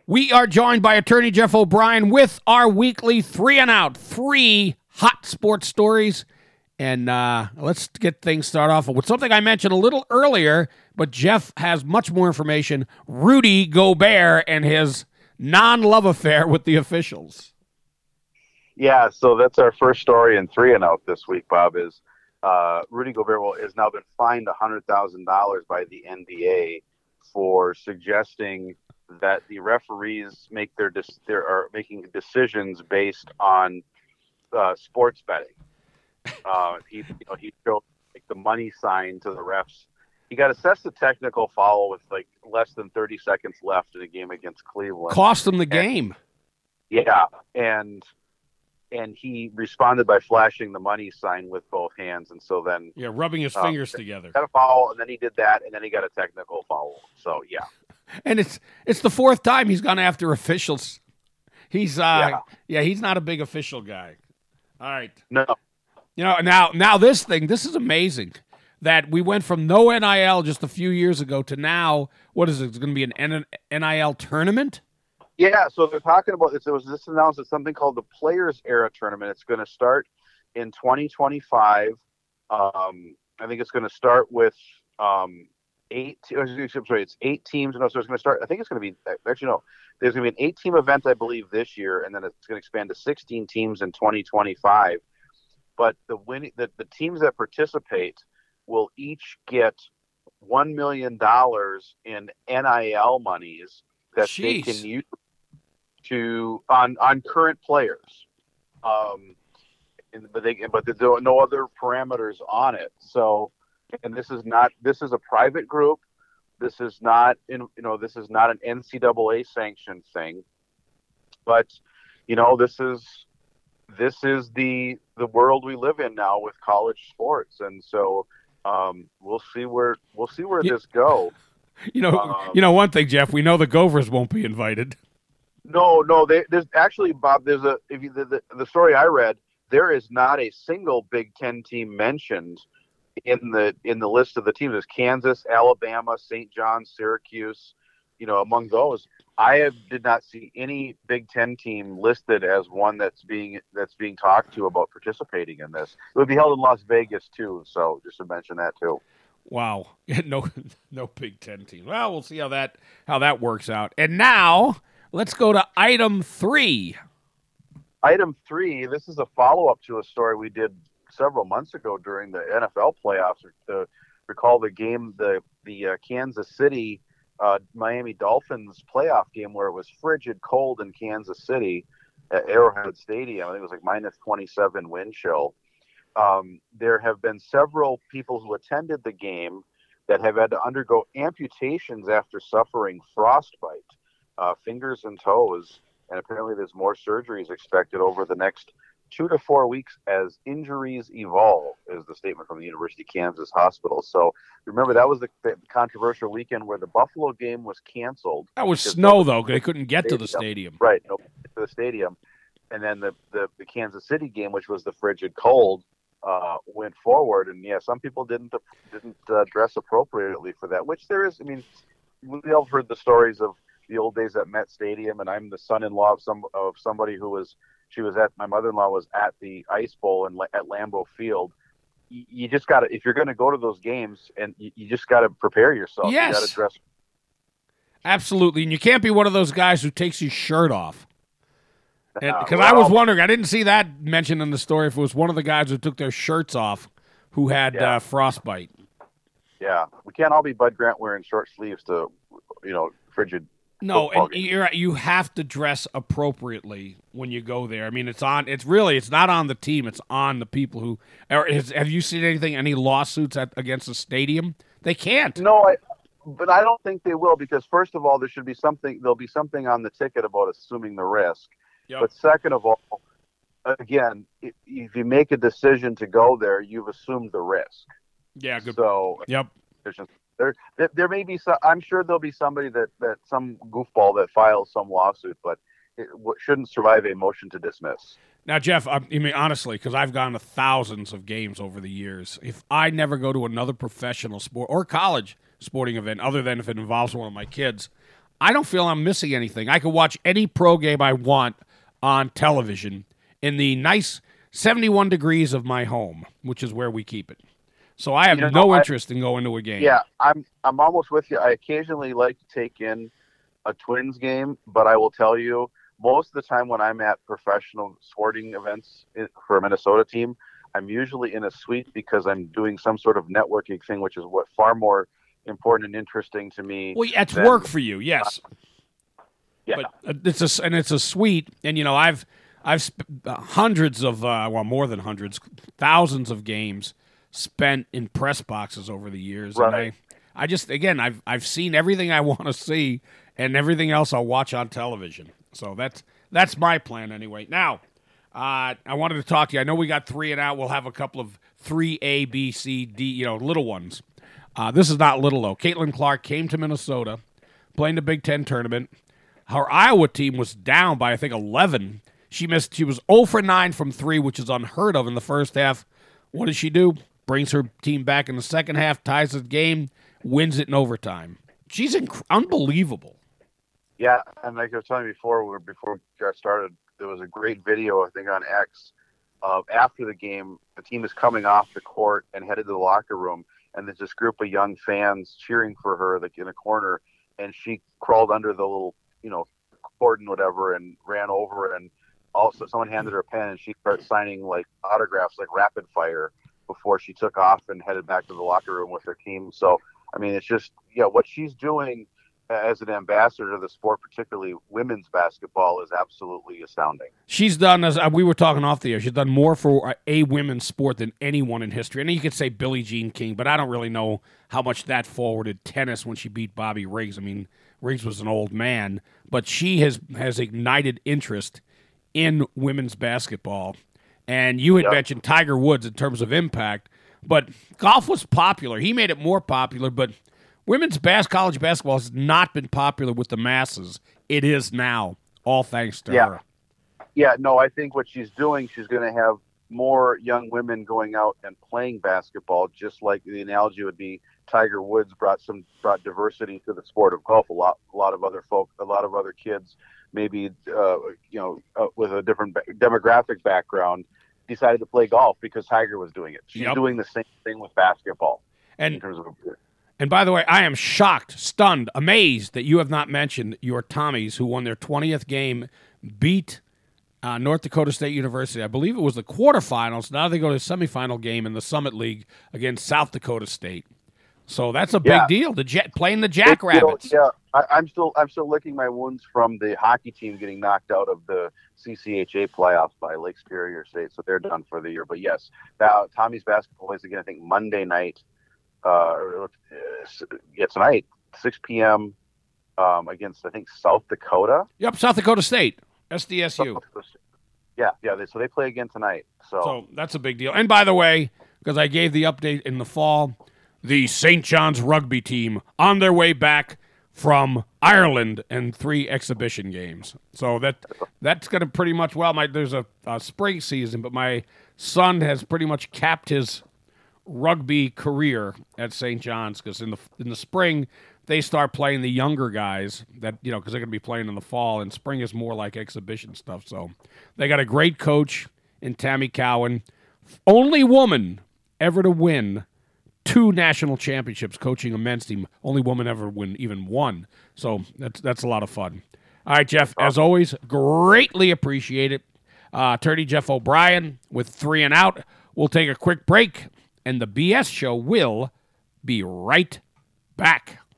We are joined by attorney Jeff O'Brien with our weekly 3 and Out, 3 hot sports stories. And let's get things started off with something I mentioned a little earlier, but Jeff has much more information. Rudy Gobert and his non-love affair with the officials. Yeah, so that's our first story in 3 and Out this week, Bob, is Rudy Gobert has now been fined $100,000 by the NBA for suggesting that the referees are making decisions based on sports betting. He showed the money sign to the refs. He got assessed a technical foul with less than 30 seconds left in a game against Cleveland. Cost him the game. Yeah, and he responded by flashing the money sign with both hands, and so then rubbing his fingers together. Got a foul, and then he did that, and then he got a technical foul. So yeah. And it's the 4th time he's gone after officials. He's he's not a big official guy. All right. No. Now this is amazing that we went from no NIL just a few years ago to now, what is it? It's going to be an NIL tournament? Yeah, so they're talking about this. It was just announced as something called the Players Era Tournament. It's going to start in 2025. I think it's going to start with 8 teams. No, so it's going to start. I think it's going to be there's going to be an 8-team event, I believe, this year, and then it's going to expand to 16 teams in 2025. But the teams that participate will each get $1 million in NIL monies that they can use on current players. But there are no other parameters on it. So. And this is a private group. This is not an NCAA sanctioned thing. But, this is the world we live in now with college sports. And so we'll see where this goes. One thing, Jeff, we know the Gophers won't be invited. No, there's actually, Bob, the story I read, there is not a single Big Ten team mentioned in the list of the teams. There's Kansas, Alabama, St. John's, Syracuse. Among those, I did not see any Big Ten team listed as one that's being talked to about participating in this. It would be held in Las Vegas too. So just to mention that too. Wow, no Big Ten team. Well, we'll see how that works out. And now let's go to item 3. Item 3. This is a follow-up to a story we did several months ago during the NFL playoffs. To recall the game, the Kansas City Miami Dolphins playoff game where it was frigid cold in Kansas City at Arrowhead Stadium. I think it was minus 27 wind chill. There have been several people who attended the game that have had to undergo amputations after suffering frostbite, fingers and toes, and apparently there's more surgeries expected over the next 2 to 4 weeks as injuries evolve, is the statement from the University of Kansas Hospital. So remember, that was the controversial weekend where the Buffalo game was canceled. That was snow, though, because they couldn't get to the stadium. Right, to the stadium. And then the Kansas City game, which was the frigid cold, went forward. And, some people didn't dress appropriately for that, which there is. I mean, we all heard the stories of the old days at Met Stadium, and I'm the son-in-law of somebody who was – my mother-in-law was at the Ice Bowl at Lambeau Field. You just got to, if you're going to go to those games, and you just got to prepare yourself. Yes. You got to dress. Absolutely. And you can't be one of those guys who takes his shirt off. Because I was wondering, I didn't see that mentioned in the story, if it was one of the guys who took their shirts off who had frostbite. Yeah. We can't all be Bud Grant wearing short sleeves to, frigid. No, and you have to dress appropriately when you go there. I mean, it's not on the team; it's on the people who. Have you seen any lawsuits against the stadium? They can't. No, but I don't think they will, because first of all, there'll be something on the ticket about assuming the risk. Yep. But second of all, again, if you make a decision to go there, you've assumed the risk. Yeah. Good. So. Yep. There may be some. I'm sure there'll be somebody that some goofball that files some lawsuit, but it shouldn't survive a motion to dismiss. Now, Jeff, I mean, honestly, because I've gone to thousands of games over the years, if I never go to another professional sport or college sporting event, other than if it involves one of my kids, I don't feel I'm missing anything. I can watch any pro game I want on television in the nice 71 degrees of my home, which is where we keep it. So I have no interest in going to a game. Yeah, I'm almost with you. I occasionally like to take in a Twins game, but I will tell you, most of the time when I'm at professional sporting events for a Minnesota team, I'm usually in a suite because I'm doing some sort of networking thing, which is what far more important and interesting to me. Well, it's work for you, yes. Yeah, but it's a suite, and I've hundreds of more than hundreds, thousands of games spent in press boxes over the years. Right. And I've seen everything I want to see, and everything else I'll watch on television. So that's my plan anyway. Now, I wanted to talk to you. I know we got 3 and out. We'll have a couple of 3A, B, C, D, little ones. This is not little, though. Caitlin Clark came to Minnesota, playing the Big Ten tournament. Her Iowa team was down by, I think, 11. She was 0 for 9 from 3, which is unheard of in the first half. What does she do? Brings her team back in the second half, ties the game, wins it in overtime. She's unbelievable. Yeah, and like I was telling you before we got started, there was a great video, I think, on X of after the game, the team is coming off the court and headed to the locker room, and there's this group of young fans cheering for her like in a corner, and she crawled under the little, cordon, whatever, and ran over, and also someone handed her a pen, and she started signing like autographs, like rapid fire, before she took off and headed back to the locker room with her team. So, I mean, it's just, what she's doing as an ambassador to the sport, particularly women's basketball, is absolutely astounding. She's done, as we were talking off the air, she's done more for a women's sport than anyone in history. And you could say Billie Jean King, but I don't really know how much that forwarded tennis when she beat Bobby Riggs. I mean, Riggs was an old man, but she has ignited interest in women's basketball. And you had mentioned Tiger Woods in terms of impact, but golf was popular. He made it more popular, but women's college basketball has not been popular with the masses. It is now, all thanks to her. Yeah, no, I think what she's doing, she's going to have more young women going out and playing basketball, just like the analogy would be Tiger Woods brought diversity to the sport of golf. A lot of other kids, maybe with a different demographic background, decided to play golf because Tiger was doing it. She's doing the same thing with basketball. In terms of. And by the way, I am shocked, stunned, amazed that you have not mentioned your Tommies, who won their 20th game, beat North Dakota State University. I believe it was the quarterfinals. Now they go to the semifinal game in the Summit League against South Dakota State. So that's a big deal. Playing the Jackrabbits. I'm still licking my wounds from the hockey team getting knocked out of the CCHA playoffs by Lake Superior State. So they're done for the year. But yes, now Tommy's basketball plays again, I think Monday night. Tonight, 6 p.m. Against, I think, South Dakota. Yep, South Dakota State, SDSU. So they play again tonight. So that's a big deal. And by the way, because I gave the update in the fall, the St. John's rugby team on their way back from Ireland and 3 exhibition games. So that's going to pretty much, there's a spring season, but my son has pretty much capped his rugby career at St. John's, because in the spring they start playing the younger guys that because they're going to be playing in the fall, and spring is more like exhibition stuff. So they got a great coach in Tammy Cowan, only woman ever to win 2 national championships coaching a men's team. Only woman ever win even 1. So that's a lot of fun. All right, Jeff, as always, greatly appreciate it. Attorney Jeff O'Brien with 3 and Out. We'll take a quick break, and the BS Show will be right back.